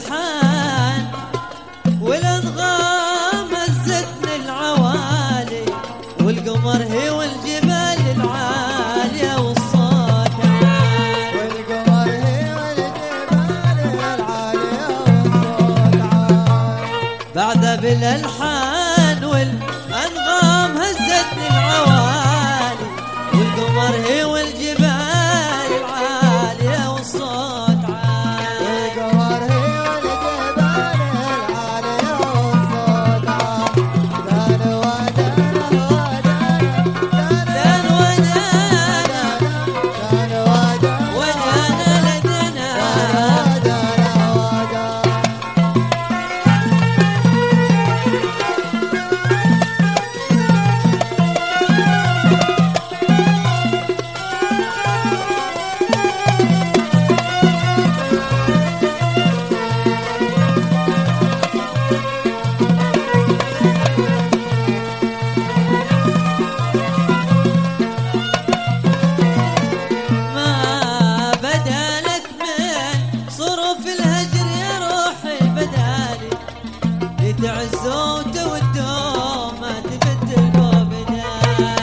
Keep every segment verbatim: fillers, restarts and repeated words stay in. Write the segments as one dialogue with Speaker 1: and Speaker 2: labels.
Speaker 1: بالألحان والأنغام هزتني العوالي، والقمر هي والجبال العالية والصوت عالي،
Speaker 2: والقمر هي والجبال العالية والصوت عالي.
Speaker 1: بعدها بالألحان والأنغام هزتني العوالي، والقمر هي والجبال العالية والصوت عالي،
Speaker 2: والقمر هي والجبال العالية والصوت عالي. دان ودانا
Speaker 1: دان ودانا
Speaker 2: دان ودانا
Speaker 1: ودانا لدنا
Speaker 2: ودانا ودانا.
Speaker 1: ما بدالك من صروف الهجر يا روحي بدالي، لتعزوا وتودوا ما تبدل بابنا.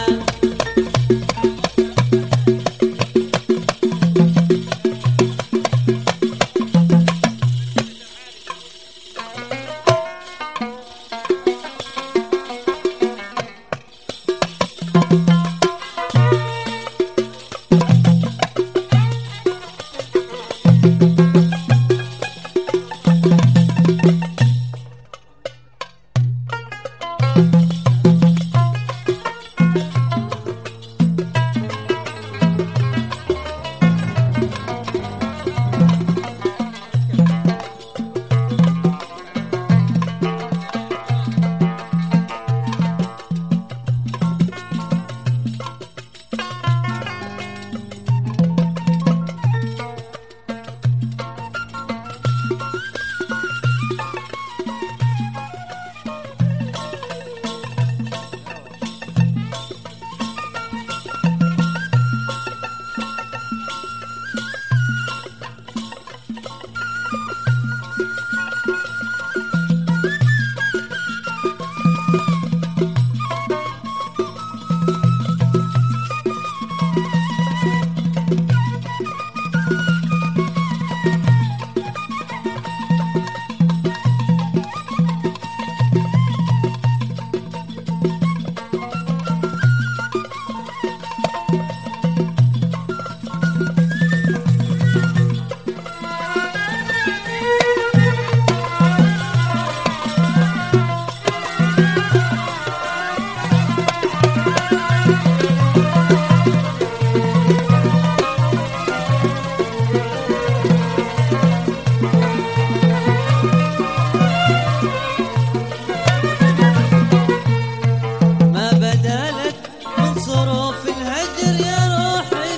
Speaker 1: ما بدالك من صروف الهجر يا روحي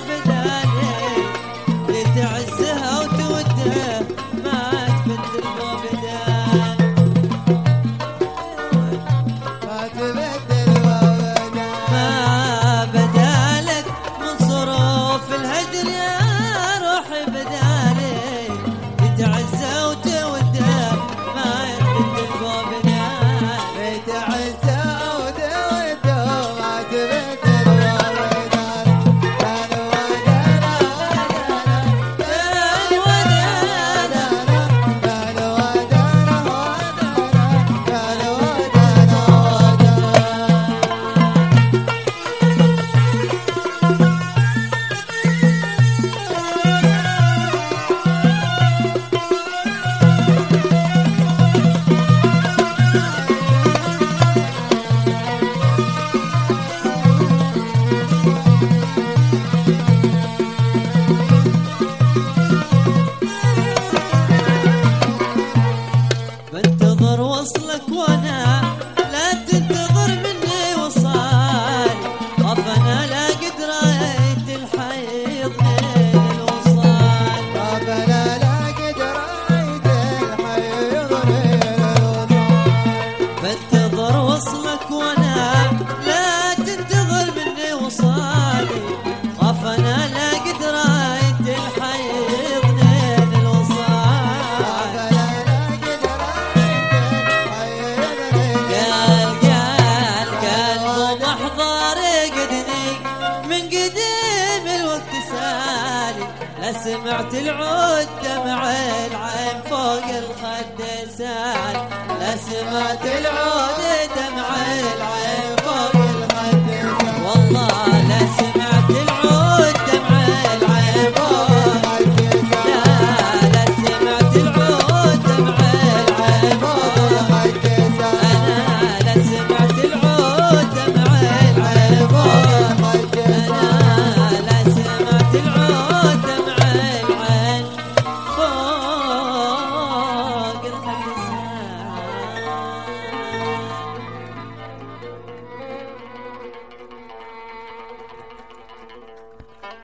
Speaker 1: بدالي، لتعزها وتودها ما تبدل بابدان.
Speaker 2: ما تبدل وابدا.
Speaker 1: ما بدالك من صروف الهجر يا روحي بدالي، لتعزها وتودها ما تبدل بابدان.
Speaker 2: بتعزى ودوده ما تبدل وابدا. دان ودانا
Speaker 1: دان ودانا
Speaker 2: دان ودانا ودانا دان ودانا
Speaker 1: بنتظر وصلك وانا لا تنتظر مني وصال، خاف انا لا قد رايت الحيض من الوصال.
Speaker 2: ربنا لا قد رايد الحيض من الوصال.
Speaker 1: بنتظر وصلك وانا لا تنتظر مني وصالي، خاف انا لا قد رايت الحيض من الوصال.
Speaker 2: ربنا لا
Speaker 1: سمات العود دمع العين فوق الخد سال لا سمات العود